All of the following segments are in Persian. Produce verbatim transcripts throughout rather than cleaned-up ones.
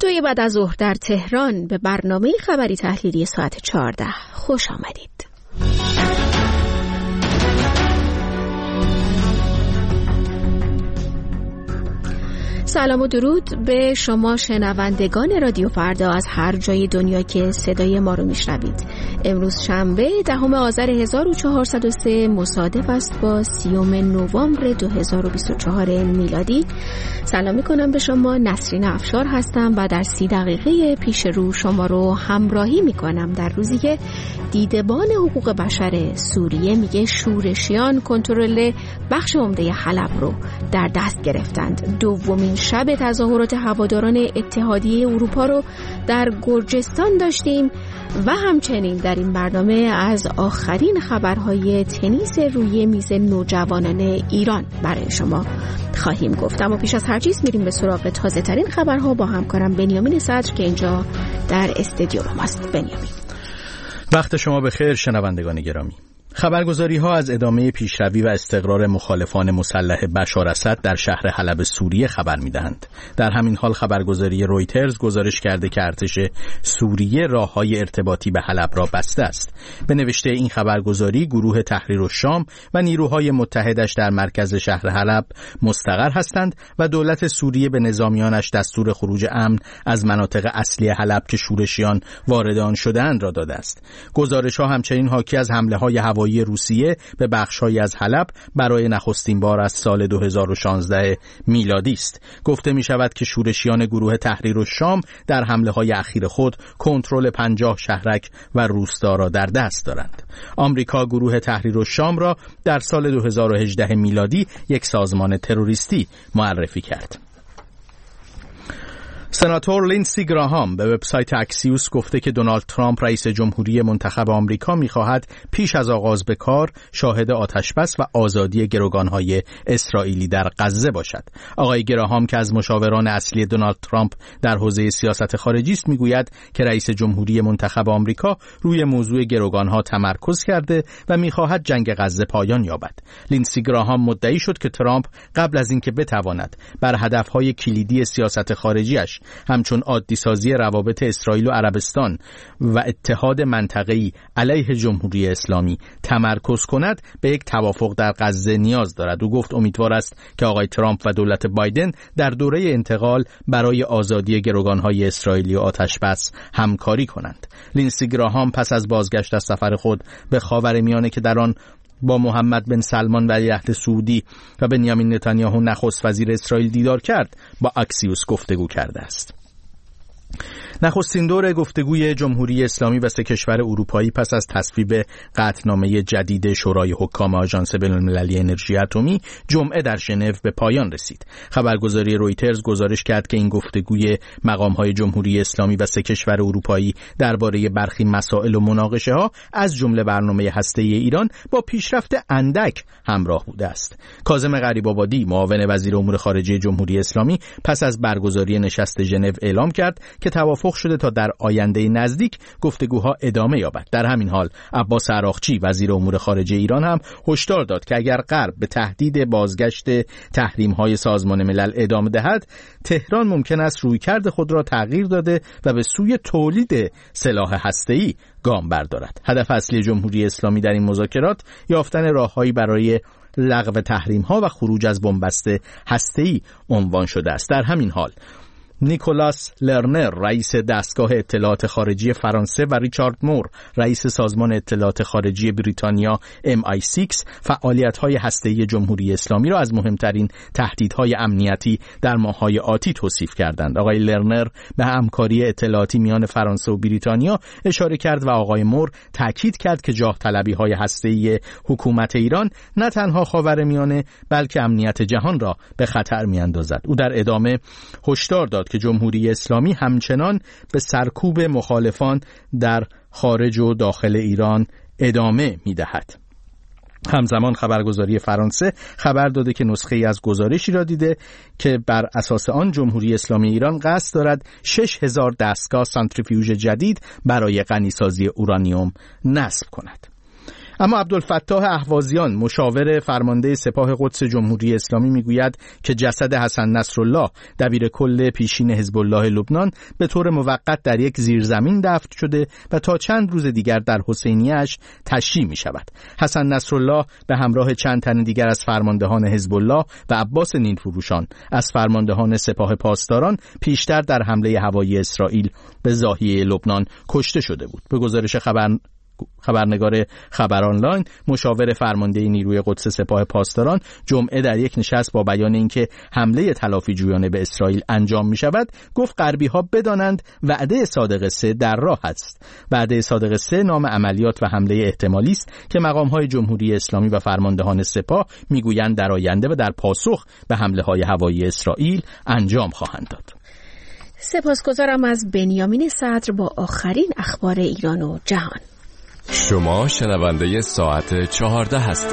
رادیوی بعد از ظهر در تهران به برنامه خبری تحلیلی ساعت چهارده خوش آمدید. سلام و درود به شما شنوندگان رادیو فردا از هر جای دنیا که صدای ما رو میشنوید. امروز شنبه دهم آذر هزار و چهارصد و سه مصادف است با سیوم نوامبر دو هزار و بیست و چهار میلادی. سلام میکنم به شما، نسرین افشار هستم و در سی دقیقه پیش رو شما رو همراهی میکنم در روزی که دیدبان حقوق بشر سوریه میگه شورشیان کنترل بخش عمده حلب رو در دست گرفتند. دومین شب تظاهرات هواداران اتحادیه اروپا رو در گرجستان داشتیم و همچنین در این برنامه از آخرین خبرهای تنیس روی میز نوجوانان ایران برای شما خواهیم گفت. اما پیش از هر چیز میریم به سراغ تازه ترین خبرها با همکارم بنیامین صدر که اینجا در استودیو با ماست. بنیامین، وقت شما بخیر شنوندگان گرامی. خبرگزاری ها از ادامه پیشروی و استقرار مخالفان مسلح بشار اسد در شهر حلب سوریه خبر می‌دهند. در همین حال خبرگزاری رویترز گزارش کرده که ارتش سوریه راه‌های ارتباطی به حلب را بسته است. به نوشته این خبرگزاری گروه تحریر الشام و نیروهای متحدش در مرکز شهر حلب مستقر هستند و دولت سوریه به نظامیانش دستور خروج امن از مناطق اصلی حلب که شورشیان وارد آن شده‌اند را داده است. گزارش‌ها همچنین حاکی از حمله‌های هوایی روسیه به بخش‌هایی از حلب برای نخستین بار از سال دو هزار و شانزده میلادی است. گفته می‌شود که شورشیان گروه تحریر الشام در حمله‌های اخیر خود کنترل پنجاه شهرک و روستا را در دست دارند. آمریکا گروه تحریر الشام را در سال دو هزار و هجده میلادی یک سازمان تروریستی معرفی کرد. سناتور لینسی گراهام به وبسایت اکسیوس گفته که دونالد ترامپ رئیس جمهوری منتخب آمریکا می‌خواهد پیش از آغاز به کار شاهد آتشبس و آزادی گروگان‌های اسرائیلی در غزه باشد. آقای گراهام که از مشاوران اصلی دونالد ترامپ در حوزه سیاست خارجی است می‌گوید که رئیس جمهوری منتخب آمریکا روی موضوع گروگان‌ها تمرکز کرده و می‌خواهد جنگ غزه پایان یابد. لینسی گراهام مدعی شد که ترامپ قبل از اینکه بتواند بر هدف‌های کلیدی سیاست خارجیش همچون عادی سازی روابط اسرائیل و عربستان و اتحاد منطقه‌ای علیه جمهوری اسلامی تمرکز کند به یک توافق در غزه نیاز دارد. او گفت امیدوار است که آقای ترامپ و دولت بایدن در دوره انتقال برای آزادی گروگان‌های اسرائیلی و آتشبس همکاری کنند. لینسی گراهام پس از بازگشت از سفر خود به خاورمیانه که در آن با محمد بن سلمان ولیعهد سعودی و بنیامین نتانیاهو نخست وزیر اسرائیل دیدار کرد، با اکسیوس گفتگو کرده است. نخستین دور گفتگوی جمهوری اسلامی و سه کشور اروپایی پس از تصویب قطعنامه جدید شورای حکام آژانس بین‌المللی انرژی اتمی جمعه در ژنو به پایان رسید. خبرگزاری رویترز گزارش کرد که این گفتگوی مقام‌های جمهوری اسلامی و سه کشور اروپایی درباره برخی مسائل و مناقشه‌ها از جمله برنامه هسته‌ای ایران با پیشرفت اندک همراه بوده است. کاظم غریب‌آبادی معاون وزیر امور خارجه جمهوری اسلامی پس از برگزاری نشست ژنو اعلام کرد که توافق شده تا در آینده نزدیک گفتگوها ادامه یابد. در همین حال عباس عراقچی وزیر امور خارجه ایران هم هشدار داد که اگر غرب به تهدید بازگشت تحریم‌های سازمان ملل ادامه دهد، تهران ممکن است رویکرد خود را تغییر داده و به سوی تولید سلاح هسته‌ای گام بردارد. هدف اصلی جمهوری اسلامی در این مذاکرات یافتن راه‌هایی برای لغو تحریم‌ها و خروج از بنبست هسته‌ای عنوان شده است. در همین حال نیکولاس لرنر رئیس دستگاه اطلاعات خارجی فرانسه و ریچارد مور رئیس سازمان اطلاعات خارجی بریتانیا ام آی سیکس فعالیت‌های هسته‌ای جمهوری اسلامی را از مهمترین تهدیدهای امنیتی در ماه‌های آتی توصیف کردند. آقای لرنر به همکاری اطلاعاتی میان فرانسه و بریتانیا اشاره کرد و آقای مور تاکید کرد که جاه طلبی‌های هسته‌ای حکومت ایران نه تنها خاورمیانه بلکه امنیت جهان را به خطر می‌اندازد. او در ادامه هشدار داد که جمهوری اسلامی همچنان به سرکوب مخالفان در خارج و داخل ایران ادامه می‌دهد. همزمان خبرگزاری فرانسه خبر داده که نسخه‌ای از گزارشی را دیده که بر اساس آن جمهوری اسلامی ایران قصد دارد شش هزار دستگاه سانتریفیوژ جدید برای غنیسازی اورانیوم نصب کند. اما عبدالفتاح اهوازیان مشاور فرمانده سپاه قدس جمهوری اسلامی میگوید که جسد حسن نصرالله دبیر کل پیشین حزب الله لبنان به طور موقت در یک زیرزمین دفن شده و تا چند روز دیگر در حسینیه‌اش تشییع می شود. حسن نصرالله به همراه چند تن دیگر از فرماندهان حزب الله و عباس نیلفروشان از فرماندهان سپاه پاسداران پیشتر در حمله هوایی اسرائیل به ضاحیه لبنان کشته شده بود. به گزارش خبر خبرنگار خبر آنلاین، مشاور فرمانده نیروی قدس سپاه پاسداران جمعه در یک نشست با بیان اینکه حمله تلافی جویانه به اسرائیل انجام می شود گفت غربی‌ها بدانند وعده صادق سه در راه است. وعده صادق سه نام عملیات و حمله احتمالی است که مقام‌های جمهوری اسلامی و فرماندهان سپاه میگویند در آینده و در پاسخ به حمله‌های هوایی اسرائیل انجام خواهند داد. سپاسگزارم از بنیامین صدر با آخرین اخبار ایران و جهان. شما شنونده ساعت چهارده هستید.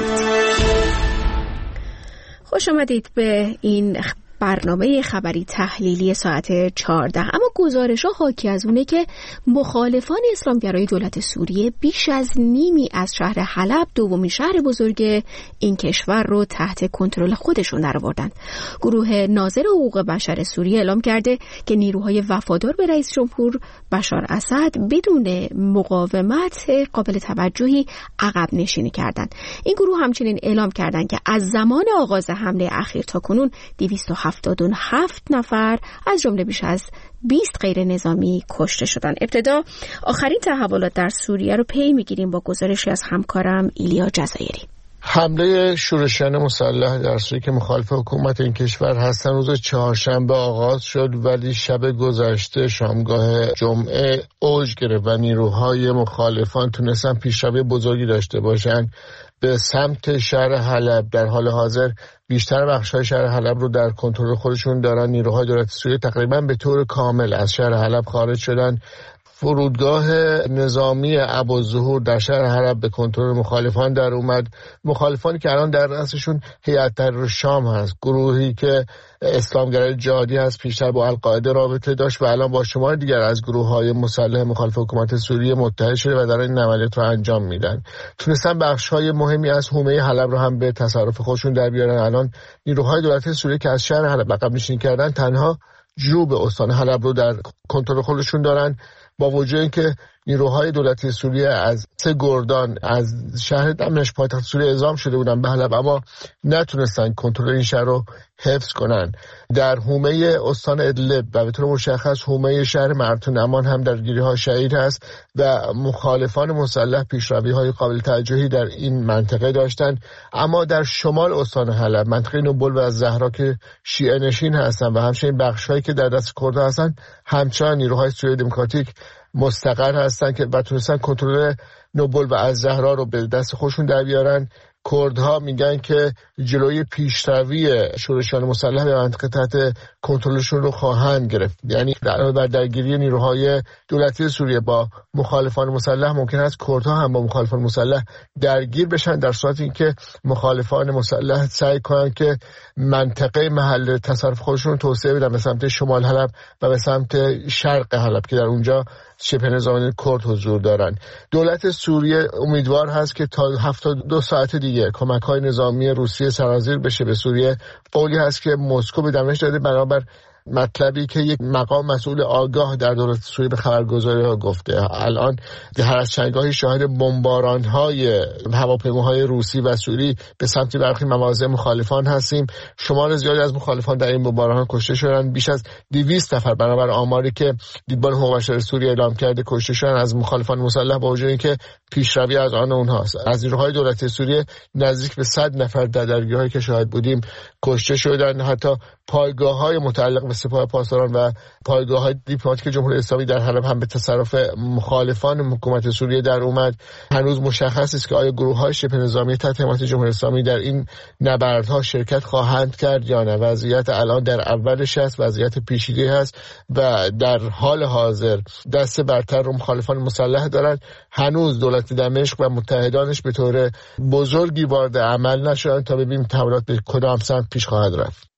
خوش آمدید به این برنامه خبری تحلیلی ساعت چهارده. اما گزارش ها حاکی از اونه که مخالفان اسلامگرای دولت سوریه بیش از نیمی از شهر حلب، دومین شهر بزرگ این کشور، رو تحت کنترل خودشون درآوردند. گروه ناظر حقوق بشر سوریه اعلام کرده که نیروهای وفادار به رئیس جمهور بشار اسد بدون مقاومت قابل توجهی عقب نشینی کردند. این گروه همچنین اعلام کردند که از زمان آغاز حمله اخیر تا کنون دویست و هفتاد و هفت نفر از جمله بیش از بیست غیر نظامی کشته شدند. ابتدا آخرین تحولات در سوریه رو پی میگیریم با گزارشی از همکارم ایلیا جزایری. حمله شورشیان مسلح در سوریه که مخالف حکومت این کشور هستن روز چهارشنبه آغاز شد، ولی شب گذشته شامگاه جمعه اوج گرفت و نیروهای مخالفان تونستن پیشروی بزرگی داشته باشن به سمت شهر حلب. در حال حاضر بیشتر بخش‌های شهر حلب رو در کنترل خودشون دارن. نیروهای دولت سوریه تقریبا به طور کامل از شهر حلب خارج شدن. فرودگاه نظامی ابوالظهور در شهر حلب به کنترل مخالفان در اومد. مخالفانی که الان در رأسشون هیئت تحریر شام هست، گروهی که اسلامگرای جهادی هست، پیشتر با القاعده رابطه داشت و الان با شمار دیگر از گروه‌های مسلح مخالف حکومت سوریه متحد شده و دارن این عملیات رو انجام میدن. تونستن بخش‌های مهمی از حومه حلب رو هم به تصرف خودشون در بیارن. الان نیروهای دولت سوریه که از شهر حلب عقب نشینی کردن تنها جنوب استان حلب رو در کنترل خودشون دارن، با وجود اینکه نیروهای دولتی سوریه از سه گردان از شهر دمشق پایتخت سوریه اعزام شده بودن به حلب، اما نتونستن کنترل این شهر رو حفظ کنن. در حومه استان ادلب و به طور مشخص حومه شهر مرتون امان هم درگیری‌ها شدید هست و مخالفان مسلح پیشروی‌های قابل توجهی در این منطقه داشتن. اما در شمال استان حلب، منطقه نوبل و زهرا که شیعه نشین هستن و همچنین بخش‌هایی که در دست کردها هستن، همچنان نیروهای سوریه دموکراتیک مستقر هستن که بتونستن کنترل نوبل و از زهرا رو به دست خودشون در بیارن. کردها میگن که جلوی پیشروی شورشیان مسلح به منطقه تحت کنترلشون رو خواهند گرفت. یعنی علاوه بر درگیری نیروهای دولتی سوریه با مخالفان مسلح، ممکن است کردها هم با مخالفان مسلح درگیر بشن، در صورت اینکه مخالفان مسلح سعی کنن که منطقه محل تصرف خودشون رو توسعه بدن به سمت شمال حلب و به سمت شرق حلب که در اونجا شبه نظامی کرد حضور دارن. دولت سوریه امیدوار هست که تا هفتاد و دو ساعت دیگه کمک‌های نظامی روسیه سرازیر بشه به سوریه. قولی هست که مسکو به دمشق داده بنابر مطلبی که یک مقام مسئول آگاه در دولت سوریه به خبرگزاری‌ها گفته. الان هر از چندگاهی شاهد بمباران‌های هواپیماهای روسی و سوری به سمت برخی مواضع مخالفان هستیم. شمار زیادی از مخالفان در این بمباران‌ها کشته شدن. بیش از دویست نفر بنابر آماری که دیدبان حقوق بشر سوریه اعلام کرده کشته شدن از مخالفان مسلح، با وجود اینکه پیشروی از آن اونهاست. از نیروهای دولت سوریه نزدیک به صد نفر در درگیری‌هایی که شاهد بودیم کشته شدن. حتی پایگاه‌های متعلق به سپاه پاسداران و پایگاه‌های دیپلماتیک جمهوری اسلامی در حلب هم به تصرف مخالفان حکومت سوریه در اومد. هنوز مشخص است که آیا گروه‌های شبه نظامی تحت حمایت جمهوری اسلامی در این نبردها شرکت خواهند کرد یا نه. وضعیت الان در اولش است، وضعیت پیچیده است و در حال حاضر دست برتر رو مخالفان مسلح دارند. هنوز دولت دمشق و متحدانش به طور بزرگی وارد عمل نشدند تا ببینیم تحولات به کدام سمت پیش خواهد رفت.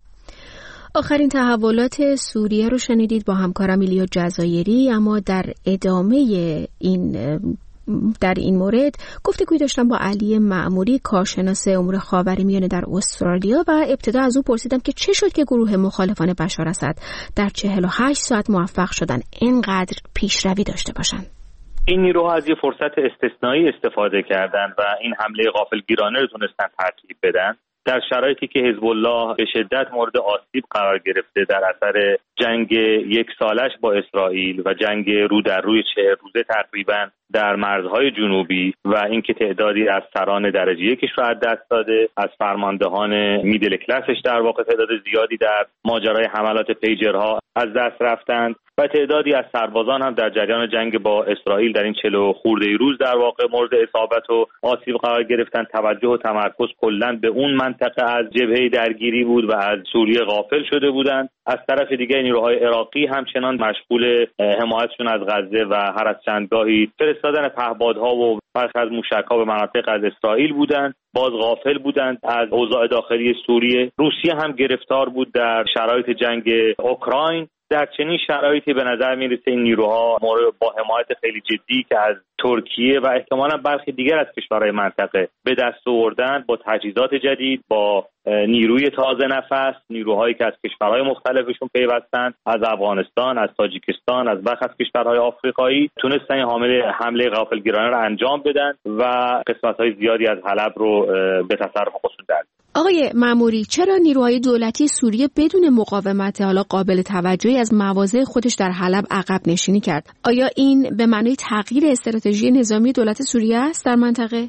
آخرین تحولات سوریه رو شنیدید با همکارم ایلیا جزایری. اما در ادامه این در این مورد گفتگوی داشتم با علی معموری، کارشناس امور خاورمیانه در استرالیا، و ابتدا از او پرسیدم که چه شد که گروه مخالفان بشار اسد در چهل و هشت ساعت موفق شدن اینقدر پیشروی داشته باشند. این نیروها از یه فرصت استثنایی استفاده کردند و این حمله غافلگیرانه رو تونستن ترتیب بدن در شرایطی که حزب الله به شدت مورد آسیب قرار گرفته در اثر جنگ یک سالش با اسرائیل و جنگ رو در روی چهار روزه تقریبا در مرزهای جنوبی و اینکه تعدادی از سران درجه یکش رو از دست داده، از فرماندهان میدل کلاسش در واقع تعداد زیادی در ماجرای حملات پیجرها از دست رفتند و تعدادی از سربازان هم در جریان جنگ با اسرائیل در این چهل خورده روز در واقع مورد اصابت و آسیب قرار گرفتن. توجه و تمرکز کلاً به اون منطقه از جبهه درگیری بود و از سوریه غافل شده بودند. از طرف دیگه نیروهای عراقی همچنان مشغول حمایتشون از غزه و هر از چندگاهی فرستادن پهپادها و برخی از موشک‌ها به مناطق از اسرائیل بودند. باز غافل بودند از اوضاع داخلی سوریه. روسیه هم گرفتار بود در شرایط جنگ اوکراین. در چنین شرایطی به نظر میرسه این نیروها مورد با حمایت خیلی جدی که از ترکیه و احتمالاً برخی دیگر از کشورهای منطقه به دست آوردن، با تجهیزات جدید، با نیروی تازه نفس، نیروهایی که از کشورهای مختلفشون پیوستن، از افغانستان، از تاجیکستان، از برخی از کشورهای آفریقایی، تونستن این حمله حمله غافلگیرانه رو انجام بدن و قسمت‌های زیادی از حلب رو به تصرف خودشون در. آقای معموری، چرا نیروهای دولتی سوریه بدون مقاومت حالا قابل توجهی از مواضع خودش در حلب عقب نشینی کرد؟ آیا این به معنای تغییر استراتژی نظامی دولت سوریه است در منطقه؟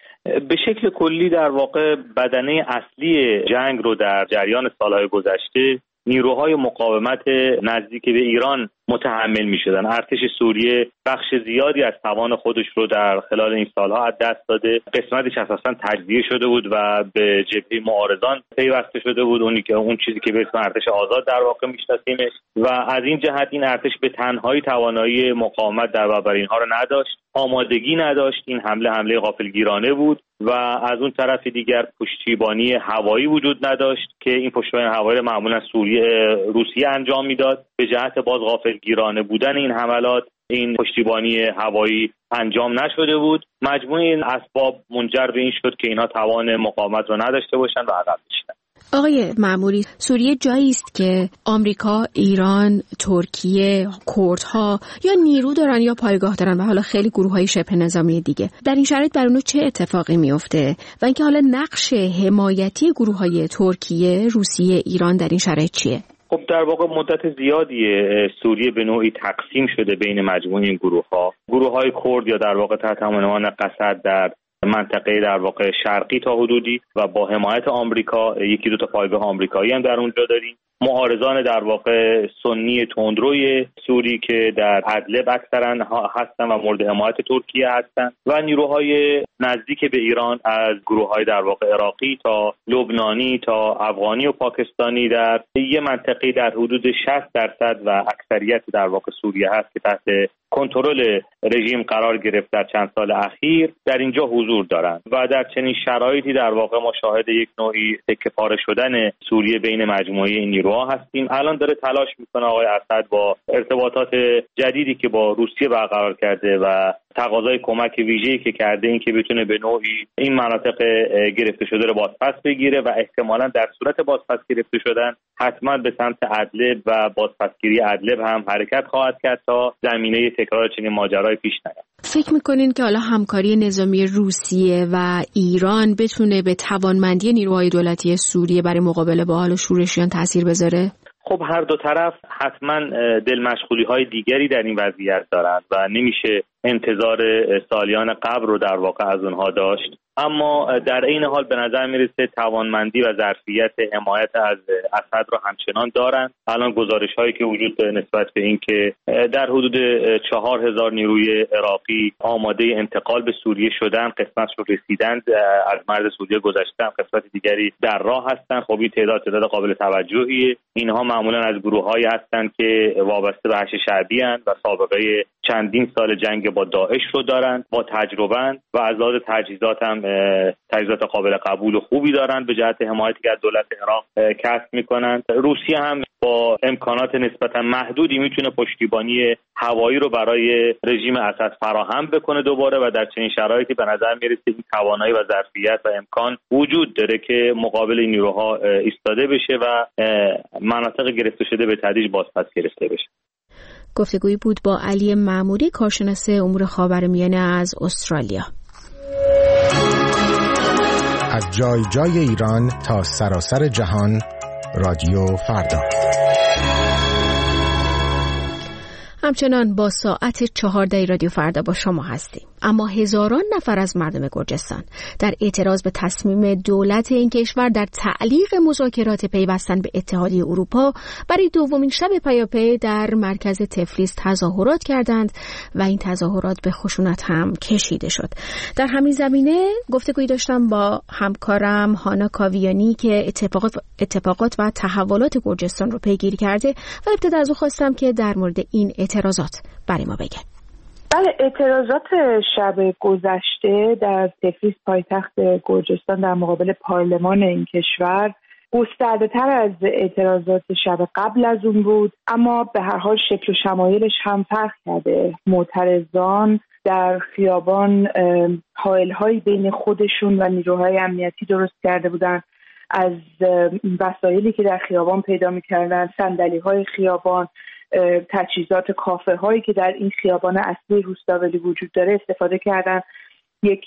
به شکل کلی در واقع بدنه اصلی جنگ رو در جریان سالهای گذشته نیروهای مقاومت نزدیک به ایران متحمل می شدن. ارتش سوریه بخش زیادی از توان خودش رو در خلال این سالها از دست داده، قسمتش اساساً تجزیه شده بود و به جبهه معارضان پیوسته شده بود، اونی که اون چیزی که به اسم ارتش آزاد در واقع میشناسیمش، و از این جهت این ارتش به تنهایی توانایی مقاومت در برابر اینها رو نداشت، آمادگی نداشت. این حمله حمله غافلگیرانه بود و از اون طرف دیگر پشتیبانی هوایی وجود نداشت که این پشتیبانی هوایی معمولا سوریه روسیه انجام میداد. به جهت باز غافلگیرانه بودن این حملات این پشتیبانی هوایی انجام نشده بود. مجموع این اسباب منجر به این شد که اینها توان مقاومت رو نداشته باشن و عقب بشینن. آقای معموری، سوریه جایی است که آمریکا، ایران، ترکیه، کردها یا نیرو دارن یا پایگاه دارن و حالا خیلی گروه‌های شبه نظامی دیگه. در این شرایط بر اونها چه اتفاقی میفته و اینکه حالا نقش حمایتی گروه‌های ترکیه، روسیه، ایران در این شرایط چیه؟ خب در واقع مدت زیادی سوریه به نوعی تقسیم شده بین مجموعه این گروه‌ها. گروه‌های کرد یا در واقع تحت عنوان قسد در منطقه در واقع شرقی تا حدودی و با حمایت آمریکا، یکی دو تا پایگاه آمریکایی هم در اونجا داریم. معارضان در واقع سنی تندروی سوری که در ادلب اکثرا هستن و مورد حمایت ترکیه هستن و نیروهای نزدیک به ایران از گروه‌های در واقع عراقی تا لبنانی تا افغانی و پاکستانی در یه منطقه در حدود شصت درصد و اکثریت در واقع سوریه هست که تحت کنترل رژیم قرار گرفت در چند سال اخیر در اینجا حضور دارند و در چنین شرایطی در واقع ما شاهد یک نوعی تکه‌پاره شدن سوریه بین مجموعه این نیروها هستیم. الان داره تلاش میکنه آقای اسد با ارتباطات جدیدی که با روسیه برقرار کرده و تقاضای کمک ویژه‌ای که کرده این که بتونه به نوعی این مناطق گرفته شده رو بازپس بگیره و احتمالاً در صورت بازپس گرفته شدن حتما به سمت ادلب و بازپسگیری ادلب هم حرکت خواهد کرد تا زمینه تکرار چنین ماجرای پیش نیاد. فکر میکنین که حالا همکاری نظامی روسیه و ایران بتونه به توانمندی نیروهای دولتی سوریه برای مقابله با حال شورشیان تاثیر بذاره؟ خب هر دو طرف حتما دل مشغولی های دیگری در این وضعیت دارند و نمیشه انتظار سالیان قبل رو در واقع از اونها داشت، اما در این حال به نظر میرسه توانمندی و ظرفیت حمایت از اسد رو همچنان دارند. الان گزارش هایی که وجود داره نسبت به این که در حدود چهار هزار نیروی عراقی آماده انتقال به سوریه شدن، قسمت رو رسیدند، از مرز سوریه گذشتن، قسمت دیگری در راه هستند. خب این تعداد تعداد قابل توجهیه. اینها معمولا از گروه‌هایی هستند که وابسته به حشد شعبی اند و سابقه چندین سال جنگ که با داعش رو دارن، با تجربه و از لحاظ تجهیزات هم تجهیزات قابل قبول و خوبی دارن به جهت حمایتی که از دولت عراق کسب میکنن. روسیه هم با امکانات نسبتا محدودی میتونه پشتیبانی هوایی رو برای رژیم اسد فراهم بکنه دوباره و در چنین شرایطی به نظر میرسه این توانایی و ظرفیت و امکان وجود داره که مقابل این نیروها ایستاده بشه و مناطق گرفته شده به تدریج بازپس گرفته بشه. گفتگویی بود با علی معموری، کارشناس امور خاورمیانه از استرالیا. از جای جای ایران تا سراسر جهان، رادیو فردا. همچنان با ساعت چهارده رادیو فردا با شما هستیم. اما هزاران نفر از مردم گرجستان در اعتراض به تصمیم دولت این کشور در تعلیق مذاکرات پیوستن به اتحادیه اروپا برای دومین شب پیاپی در مرکز تفلیس تظاهرات کردند و این تظاهرات به خشونت هم کشیده شد. در همین زمینه گفتگویی داشتم با همکارم هانا کاویانی که اتفاقات اتفاقات و تحولات گرجستان رو پیگیری کرده و ابتدا از او خواستم که در مورد این اعتراضات برای ما بگه. بله، اعتراضات شب گذشته در تفلیس پایتخت گرجستان در مقابل پارلمان این کشور گسترده تر از اعتراضات شب قبل از اون بود، اما به هر حال شکل و شمایلش هم فرق کرده. معترضان در خیابان حائل‌هایی بین خودشون و نیروهای امنیتی درست کرده بودن. از وسایلی که در خیابان پیدا می‌کردن، صندلی‌های خیابان، تجهیزات کافه هایی که در این خیابان اصلی روستاولی وجود داره استفاده کردن. یک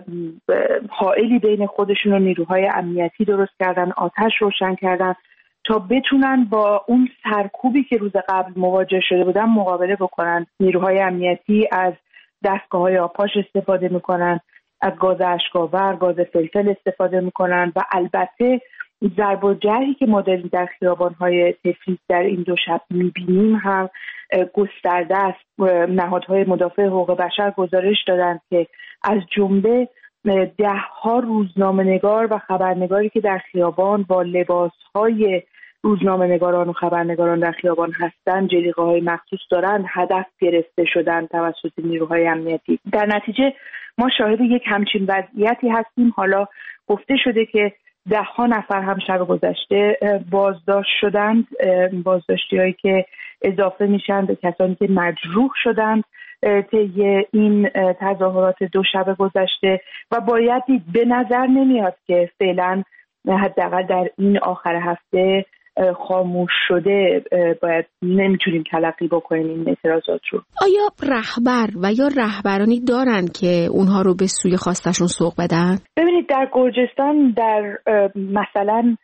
حائلی بین خودشون و نیروهای امنیتی درست کردن، آتش روشن کردن تا بتونن با اون سرکوبی که روز قبل مواجه شده بودن مقابله بکنن. نیروهای امنیتی از دستگاه‌های آپاش استفاده میکنن، از گاز اشک‌آور، گاز فلفل استفاده میکنن و البته ضرب و جرحی که ما داریم در خیابان‌های تفلیس در این دو شب می‌بینیم هم گسترده است. نهادهای مدافع حقوق بشر گزارش دادند که از جمله ده‌ها روزنامه‌نگار و خبرنگاری که در خیابان با لباس‌های روزنامه‌نگاران و خبرنگاران در خیابان هستند، جلیقه‌های مخصوص دارند، هدف گرفته شدند توسط نیروهای امنیتی. در نتیجه ما شاهد یک همچین وضعیتی هستیم. حالا گفته شده که ده ها نفر هم شب گذشته بازداشت شدند، بازداشتی هایی که اضافه میشن به کسانی که مجروح شدند طی این تظاهرات دو شب گذشته و باید به نظر نمیاد که فعلا حداقل در این آخر هفته خاموش شده. باید نمیتونیم تلقی بکنیم این اعتراضات رو. آیا رهبر و یا رهبرانی دارن که اونها رو به سوی خواستشون سوق بدن؟ ببینید، در گرجستان در مثلا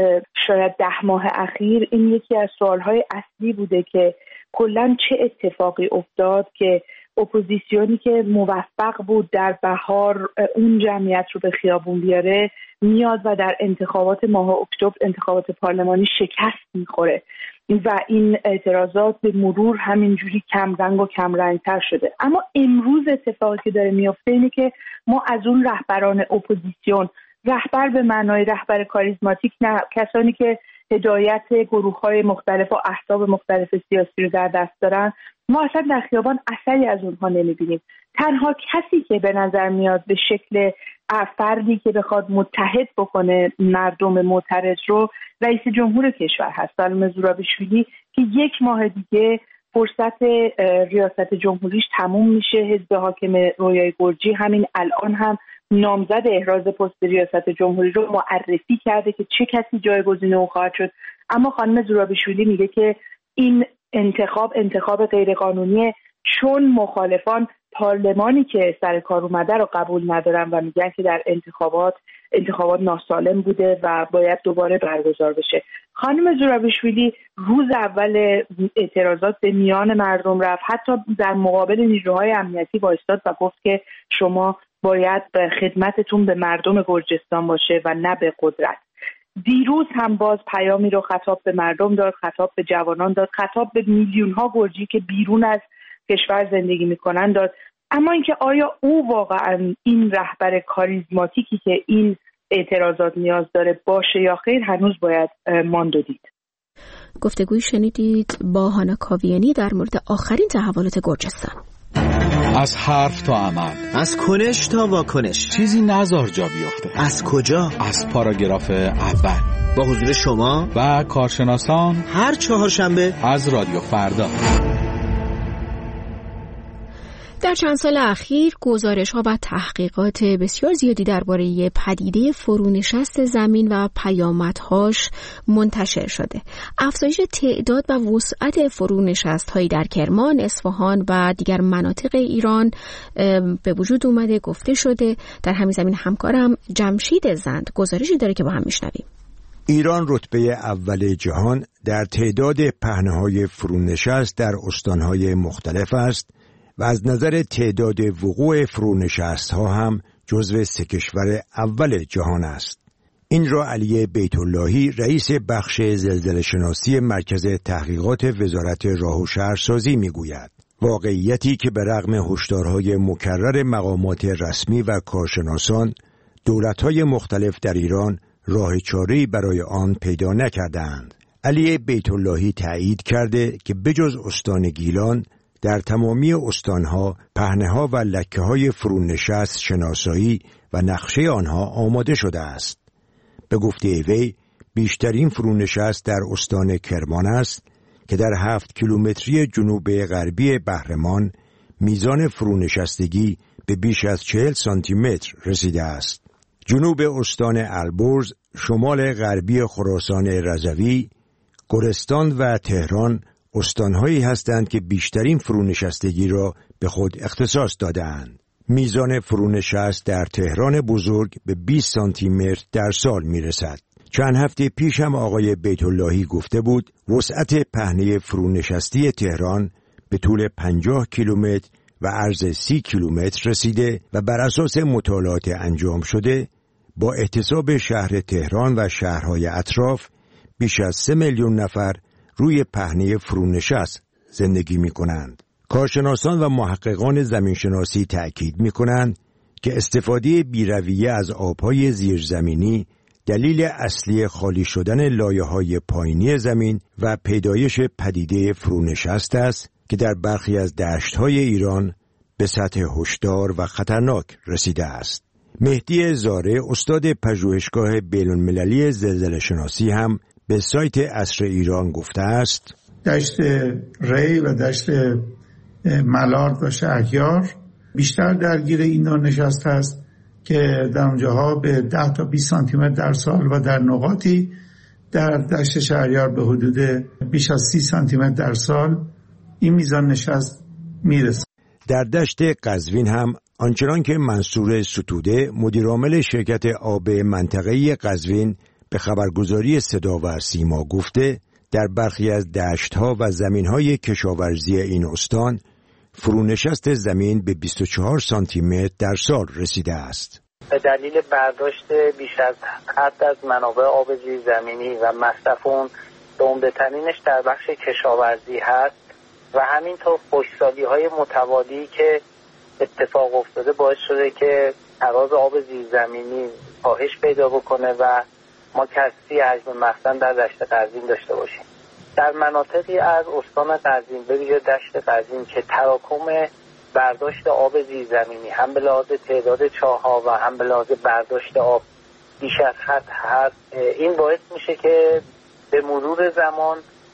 شاید ده ماه اخیر این یکی از سوالهای اصلی بوده که کلاً چه اتفاقی افتاد که اپوزیسیونی که موفق بود در بهار اون جمعیت رو به خیابون بیاره میاد و در انتخابات ماه اکتبر انتخابات پارلمانی شکست میخوره و این اعتراضات به مرور همینجوری کم رنگ و کم رنگتر شده. اما امروز اتفاقی که داره میفته اینه که ما از اون رهبران اپوزیسیون، رهبر به معنای رهبر کاریزماتیک نه، کسانی که هدایت گروه‌های مختلف و احزاب مختلف سیاسی رو در دست دارن، ما اصلا در خیابان اثری از اونها نمی‌بینیم. تنها کسی که به نظر میاد به شکل فردی که بخواد متحد بکنه مردم معترض رو رئیس جمهور کشور هست، سالم زورابیشویلی، که یک ماه دیگه فرصت ریاست جمهوریش تموم میشه. حزب حاکم رویای گرجی همین الان هم نامزد احراز پست ریاست جمهوری رو معرفی کرده که چه کسی جایگزین او خواهد شد. اما خانم زورابیشویلی میگه که این انتخاب انتخاب غیرقانونیه، چون مخالفان پارلمانی که سر کار اومده رو قبول ندارن و میگن که در انتخابات انتخابات ناسالم بوده و باید دوباره برگزار بشه. خانم زورابیشویلی روز اول اعتراضات به میان مردم رفت، حتی در مقابل نیروهای امنیتی وایستاد و گفت که شما باید به خدمتتون به مردم گرجستان باشه و نه به قدرت. دیروز هم باز پیامی رو خطاب به مردم داد، خطاب به جوانان داد، خطاب به میلیون ها گرجی که بیرون از کشور زندگی میکنن داد. اما اینکه آیا او واقعا این رهبر کاریزماتیکی که این اعتراضات نیاز داره باشه یا خیر، هنوز باید ماند و دید. گفتگوی شنیدید با هانا کاویانی در مورد آخرین تحولات گرجستان. از حرف تا عمل، از کنش تا واکنش، چیزی نزار جا بیفته. از کجا؟ از پاراگراف اول با حضور شما و کارشناسان هر چهارشنبه از رادیو فردا. در چند سال اخیر گزارش‌ها و تحقیقات بسیار زیادی درباره پدیده فرونشست زمین و پیامدهاش منتشر شده. افزایش تعداد و وسعت فرونشست‌هایی در کرمان، اصفهان و دیگر مناطق ایران به وجود اومده، گفته شده. در همین زمین همکارم جمشید زند گزارشی داره که با هم میشنویم. ایران رتبه اول جهان در تعداد پهنه‌های فرونشست در استان‌های مختلف است و از نظر تعداد وقوع فرونشست‌ها هم جزو سه کشور اول جهان است. این را علی بیت‌اللهی رئیس بخش زلزله‌شناسی مرکز تحقیقات وزارت راه و شهرسازی میگوید. واقعیتی که به رغم هشدارهای مکرر مقامات رسمی و کارشناسان، دولت‌های مختلف در ایران راه چاره‌ای برای آن پیدا نکردند. علی بیت‌اللهی تایید کرده که بجز استان گیلان در تمامی استانها پهنه‌ها و لکه‌های فرونشست شناسایی و نقشه آنها آماده شده است. به گفته وی بیشترین فرونشست در استان کرمان است که در هفت کیلومتری جنوب غربی بهرمان میزان فرونشستگی به بیش از چهل سانتی متر رسیده است. جنوب استان البرز، شمال غربی خراسان رضوی، گورستان و تهران استانهایی هستند که بیشترین فرونشستگی را به خود اختصاص داده‌اند. میزان فرونشست در تهران بزرگ به بیست سانتی متر در سال میرسد. چند هفته پیش هم آقای بیت‌اللهی گفته بود وسعت پهنه فرونشستی تهران به طول پنجاه کیلومتر و عرض سی کیلومتر رسیده و بر اساس مطالعات انجام شده با احتساب شهر تهران و شهرهای اطراف بیش از سه میلیون نفر روی پهنه فرونشست زندگی می کنند. کارشناسان و محققان زمینشناسی تأکید می کنند که استفاده بی‌رویه از آبهای زیرزمینی دلیل اصلی خالی شدن لایه‌های پایینی زمین و پیدایش پدیده فرونشست است که در برخی از دشت‌های ایران به سطح هشدار و خطرناک رسیده است. مهدی زاره استاد پژوهشگاه بین‌المللی زلزله‌شناسی هم به سایت عصر ایران گفته است دشت ری و دشت ملارد و شهریار بیشتر درگیر این نوع نشست است که در اونجاها به ده تا بیست سانتی متر در سال و در نقاطی در دشت شهریار به حدود بیش از سی سانتی متر در سال این میزان نشست میرسه. در دشت قزوین هم آنچنان که منصور ستوده مدیرعامل شرکت آب منطقه‌ای قزوین به خبرگزاری صدا و سیما گفته در برخی از دشت‌ها و زمین‌های کشاورزی این استان فرونشست زمین به بیست و چهار سانتی متر در سال رسیده است. به دلیل برداشت بیش از حد از منابع آب زیرزمینی و مصرف اون به عمده‌ترینش در بخش کشاورزی هست و همینطور خشکسالی‌های متوالی که اتفاق افتاده باعث شده که تراز آب زیرزمینی کاهش پیدا بکنه و ما کسری حجم مخزن در دشت قزوین داشته باشیم. در مناطقی از استان قزوین به ویژه دشت قزوین که تراکم برداشت آب زیرزمینی هم به لحاظ تعداد چاه‌ها و هم به لحاظ برداشت آب بیش از حد هست، این باعث میشه که به مرور زمان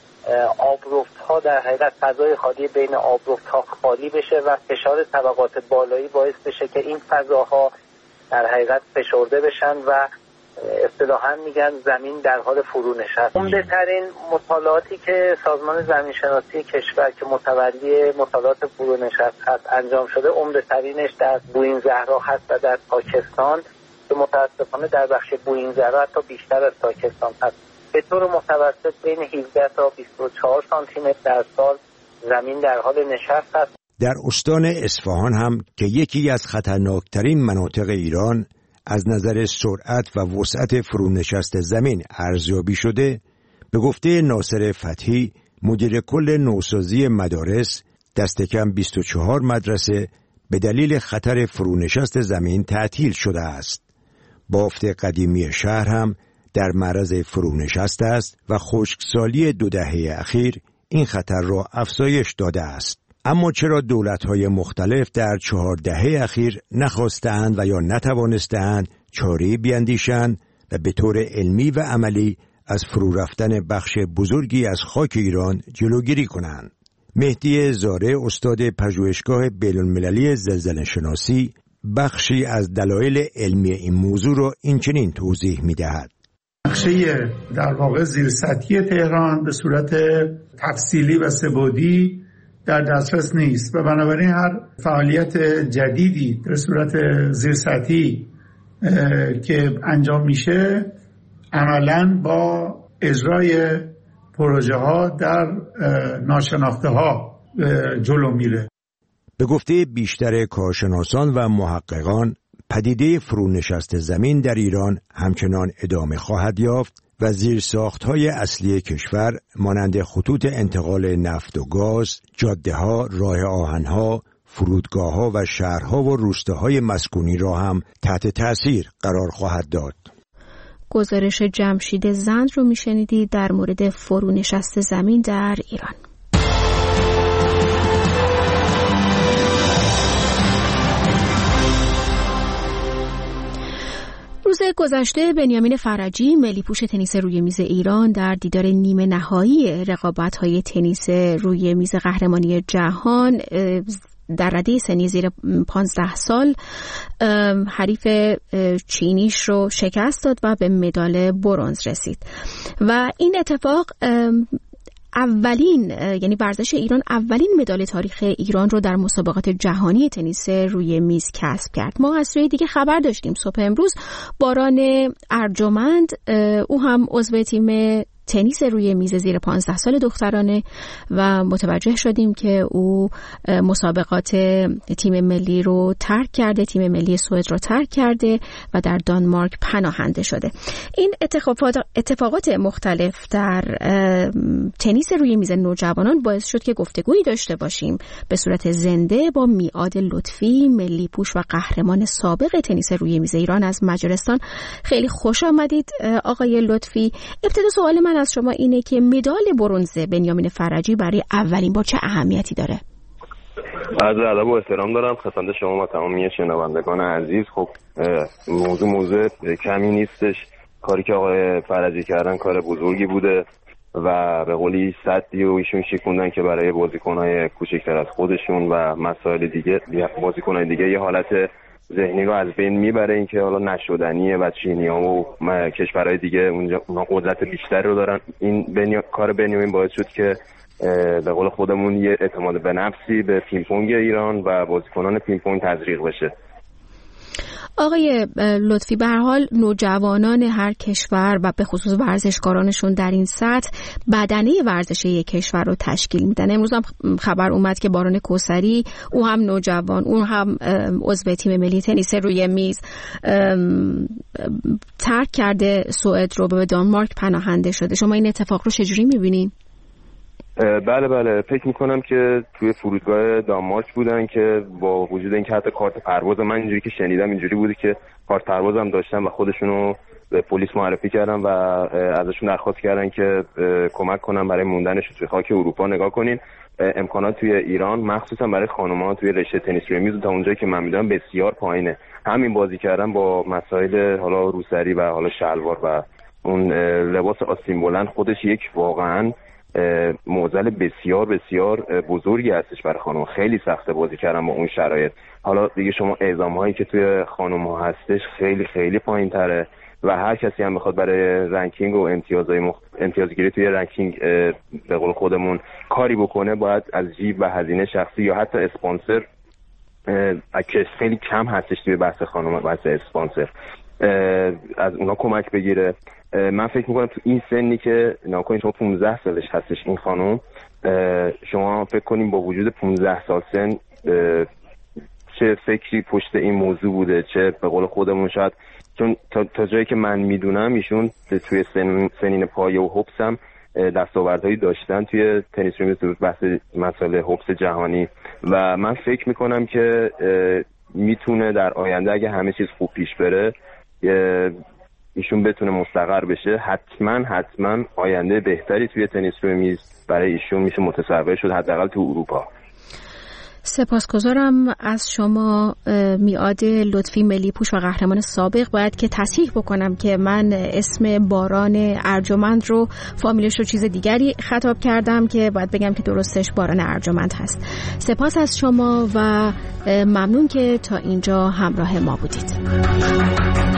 آبرفت‌ها در حقیقت فضای خالی بین آبرفت‌ها خالی بشه و فشار طبقات بالایی باعث بشه که این فضاها در حقیقت فشرده بشن و اصطلاحاً میگن زمین در حال فرونشست. عمده‌ترین مطالعاتی که سازمان زمینشناسی کشور که متولی مطالعات فرونشست هست انجام شده، عمده‌ترینش در بوئین‌زهرا هست و در تاکستان که متأسفانه در بخش بوئین‌زهرا حتی بیشتر از تاکستان هست. به طور متوسط بین هفده تا بیست و چهار سانتی متر در سال زمین در حال نشست است. در استان اصفهان هم که یکی از خطرناکترین مناطق ایران از نظر سرعت و وسعت فرونشست زمین ارزیابی شده، به گفته ناصر فتحی مدیر کل نوسازی مدارس، دست کم بیست و چهار مدرسه به دلیل خطر فرونشست زمین تعطیل شده است. بافت قدیمی شهر هم در معرض فرونشست است و خشکسالی دو دهه اخیر این خطر را افزایش داده است. اما چرا دولت‌های مختلف در چهار دهه اخیر نخواستند و یا نتوانستند چاره‌ای بیندیشند و به طور علمی و عملی از فرو رفتن بخش بزرگی از خاک ایران جلوگیری کنند؟ مهدی زاره، استاد پژوهشگاه بین‌المللی زلزله‌شناسی، بخشی از دلایل علمی این موضوع را اینچنین توضیح می‌دهد. نقشه در واقع زیرسطحی تهران به صورت تفصیلی و سه‌بعدی در دسترس نیست و بنابراین هر فعالیت جدیدی در صورت زیرسطحی که انجام میشه عملاً با اجرای پروژه ها در ناشناخته ها جلو میره. به گفته بیشتر کارشناسان و محققان، پدیده فرونشست زمین در ایران همچنان ادامه خواهد یافت و زیرساخت‌های اصلی کشور مانند خطوط انتقال نفت و گاز، جاده‌ها، راه آهن‌ها، فرودگاه‌ها و شهرها و روستاهای مسکونی را هم تحت تأثیر قرار خواهد داد. گزارش جمشید زند رو میشنیدید در مورد فرونشست زمین در ایران. روز گذشته بنیامین فرجی، ملی پوش تنیس روی میز ایران، در دیدار نیمه نهایی رقابت‌های تنیس روی میز قهرمانی جهان در رده سنی زیر پانزده سال حریف چینیش رو شکست داد و به مدال برنز رسید و این اتفاق اولین یعنی ورزش ایران اولین مدال تاریخ ایران رو در مسابقات جهانی تنیس روی میز کسب کرد. ما از سوی دیگه خبر داشتیم صبح امروز باران ارجمند، او هم عضو تیم تنیس روی میز زیر پانزده سال دخترانه و متوجه شدیم که او مسابقات تیم ملی رو ترک کرده، تیم ملی سوئد رو ترک کرده و در دانمارک پناهنده شده. این اتفاقات اتفاقات مختلف در تنیس روی میز نوجوانان باعث شد که گفتگویی داشته باشیم به صورت زنده با میعاد لطفی، ملی پوش و قهرمان سابق تنیس روی میز ایران از مجارستان. خیلی خوش آمدید آقای لطفی. ابتدا سوال من از شما اینه که مدال برنز بنیامین فرجی برای اولین بار چه اهمیتی داره؟ عرض ادب و احترام دارم خدمت شما و تمامی شنوندگان عزیز. خب موضوع موضوع کمی نیستش. کاری که آقای فرجی کردن کار بزرگی بوده و به قولی سدی و ایشون شکوندن که برای بازیکن‌های کوچکتر از خودشون و مسائل دیگه بازیکن‌های دیگه یه حالت ذهنی رو از بین میبره، این که حالا نشدنیه و چینی‌ها و کشورهای دیگه اونجا اونا قدرت بیشتری رو دارن. این بنیا... کار بنیامین باعث شد که به قول خودمون یه اعتماد به نفسی به پینگ ایران و بازیکنان پینگ تزریق بشه. آقای لطفی، به هر حال نوجوانان هر کشور و به خصوص ورزشکارانشون در این سطح بدنه ورزش یک کشور رو تشکیل میدن. امروز هم خبر اومد که باران کوثری، او هم نوجوان، اون هم عضو تیم ملی تنیس روی میز، ترک کرده سوئد رو به دانمارک پناهنده شده. شما این اتفاق رو چجوری میبینید؟ بله بله فکر میکنم که توی فرودگاه دانمارک بودن که با وجود اینکه حتی کارت پرواز من اینجوری که شنیدم اینجوری بودی که کارت پروازم داشتن و خودشونو به پلیس معرفی کردن و ازشون درخواست کردن که کمک کنن برای موندنش توی خاک اروپا. نگاه کنین امکانات توی ایران مخصوصا برای خانم‌ها توی رشته تنیس روی میز تا اونجایی که من میدونم بسیار پایینه. همین بازی کردن با مسائل حالا روسری و حالا شلوار و اون لباس آستین بلند خودش یک واقعاً معضل بسیار بسیار بزرگی هستش برای خانم. خیلی سخته بازی کردن با اون شرایط. حالا دیگه شما اعزام هایی که توی خانم ها هستش خیلی خیلی پایین تره و هر کسی هم بخواد برای رنکینگ و امتیازهای مخ... امتیازگیری توی رنکینگ به قول خودمون کاری بکنه باید از جیب و هزینه شخصی یا حتی اسپانسر که خیلی کم هستش توی بحث خانم، بحث اسپانسر، از اونا کمک بگیره. من فکر میکنم تو این سنی که ناکنین شما پانزده سالش هستش این خانم، شما فکر کنیم با وجود پانزده سال سن چه فکری پشت این موضوع بوده، چه به قول خودمون شاید چون تا, تا جایی که من میدونم ایشون توی سن، سنین پایه و حبس هم دستاوردهایی داشتن توی تنیس روی میز، بحث مسئله حبس جهانی و من فکر میکنم که میتونه در آینده اگه همه چیز خوب پیش بره ایشون بتونه مستقر بشه. حتما حتما آینده بهتری توی تنیس روی میز برای ایشون میشه متصور شد، حداقل تو اروپا. سپاسگزارم از شما میعاد لطفی ملیپوش و قهرمان سابق. باید که تصحیح بکنم که من اسم باران ارجمند رو فامیلش رو چیز دیگری خطاب کردم که باید بگم که درستش باران ارجمند هست. سپاس از شما و ممنون که تا اینجا همراه ما بودید.